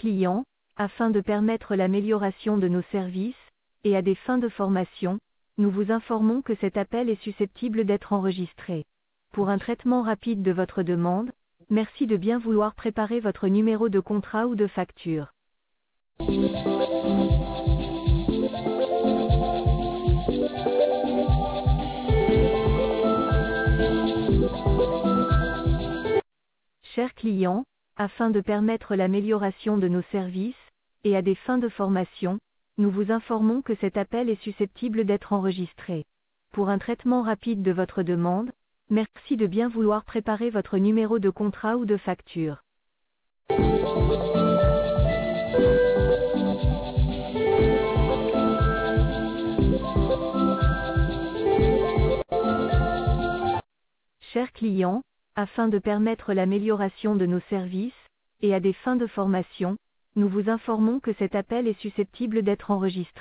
clients, afin de permettre l'amélioration de nos services, et à des fins de formation, nous vous informons que cet appel est susceptible d'être enregistré. Pour un traitement rapide de votre demande, merci de bien vouloir préparer votre numéro de contrat ou de facture. Chers clients, afin de permettre l'amélioration de nos services, et à des fins de formation, nous vous informons que cet appel est susceptible d'être enregistré. Pour un traitement rapide de votre demande, merci de bien vouloir préparer votre numéro de contrat ou de facture. Chers clients, afin de permettre l'amélioration de nos services, et à des fins de formation, nous vous informons que cet appel est susceptible d'être enregistré.